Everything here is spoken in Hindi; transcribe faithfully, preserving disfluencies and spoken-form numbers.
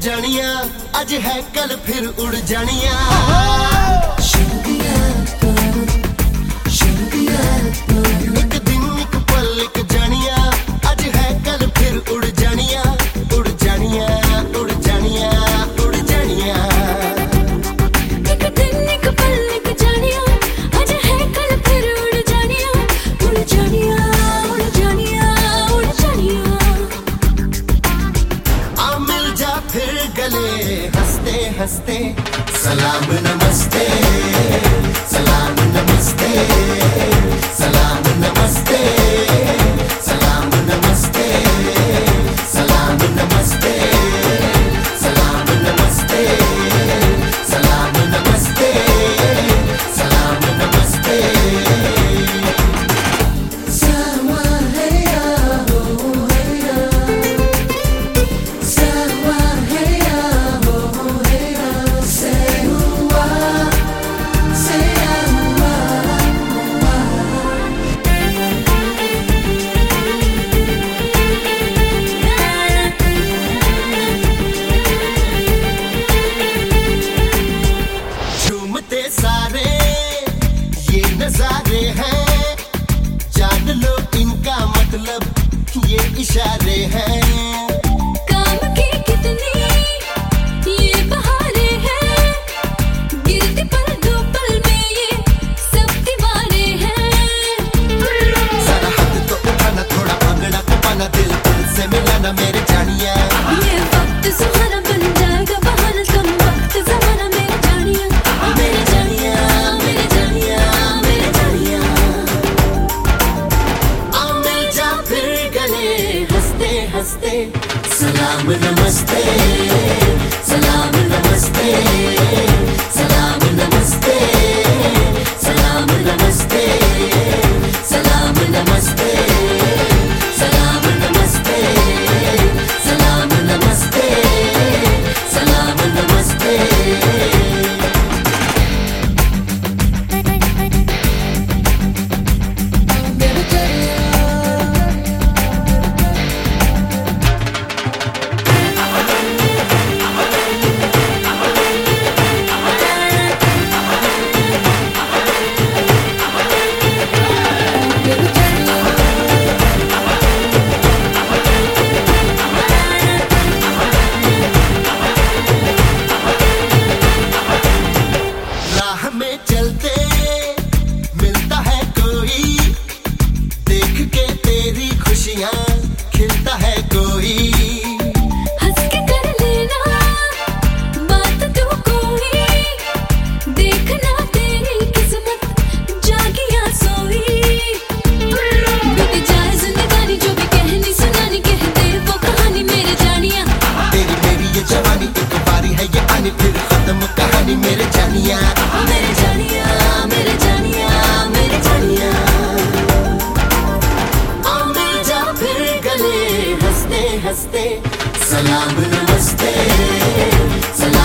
जानिया, अज है कल फिर उड़ जानिया। एक दिन एक पल एक जानिया, अज है कल फिर उड़ जानिया, उड़ जानिया, उड़ जानिया, उड़ जानिया। एक दिन एक पल एक जानिया, अज है कल फिर उड़ जानिया, उड़ जानिया, उड़ जानिया, उड़ जानिया। आ मिल जा फिर गले हंसते हंसते, सलाम नमस्ते, सलाम नमस्ते, सलाम नमस्ते, सलाम नमस्ते, सलाम नमस्ते, सलाम नमस्ते, सलाम नमस्ते, सलाम नमस्ते। सावा है या हो है या, सावा है या हो है या, से हुआ से हुआ हुआ। झूमते सारे ये नजारे हैं, जान लो इनका मतलब ये इशारे हैं। काम की कितनी ये बहारे हैं, गिरते पर दो पल में ये सब दीवारे हैं। सारा हाथ तो उठाना, थोड़ा भागना कपाना, दिल दिल से मिलाना मेरे जानिया। ये वक्त सुहाना बन जाएगा बहाना, कम वक्त जमाना मेरे जानिया, मेरे जानिया, मेरे जानिया, मेरे जानिया। आ मिल जा फिर गले हंसते हंसते, सलाम नमस्ते, सलाम नमस्ते, सलाम नमस्ते, सलाम नमस्ते, सलाम नमस्ते, सलाम नमस्ते, सलाम नमस्ते, सलाम नमस्ते। राह में चलते मिलता है कोई, देख के तेरी खुशियाँ खिलता है कोई। हंस के कर लेना बात तू कोई, देखना तेरी किस्मत जागी या सोई। बीत जाए जिंदगानी, जो भी कहनी सुनानी, कह दे वो कहानी मेरे जानिया। तेरी मेरी ये जवानी एक बारी है ये आनी, फिर खत्म कहानी मेरे जानिया, मेरे जानिया, मेरे जानिया, मेरे जानिया। आ मिल जा फिर गले हंसते हंसते, सलाम नमस्ते, सलाम